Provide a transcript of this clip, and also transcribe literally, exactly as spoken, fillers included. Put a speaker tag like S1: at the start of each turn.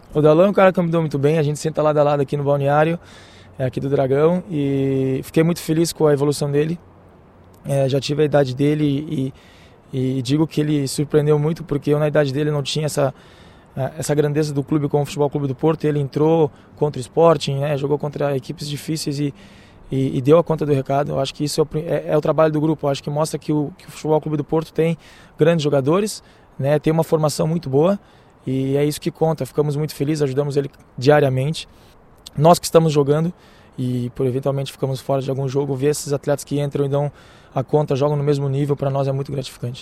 S1: O Dalão é um cara que me deu muito bem, a gente senta lado a lado aqui no balneário, é, aqui do Dragão, e fiquei muito feliz com a evolução dele. É, já tive a idade dele e, e digo que ele surpreendeu muito, porque eu na idade dele não tinha essa, essa grandeza do clube como o Futebol Clube do Porto. Ele entrou contra o Sporting, né, jogou contra equipes difíceis e, e, e deu a conta do recado. Eu acho que isso é o, é, é o trabalho do grupo. Eu acho que mostra que o, que o Futebol Clube do Porto tem grandes jogadores, né, tem uma formação muito boa e é isso que conta. Ficamos muito felizes, ajudamos ele diariamente. Nós que estamos jogando e por eventualmente ficamos fora de algum jogo, ver esses atletas que entram e dão a conta, jogam no mesmo nível, para nós é muito gratificante.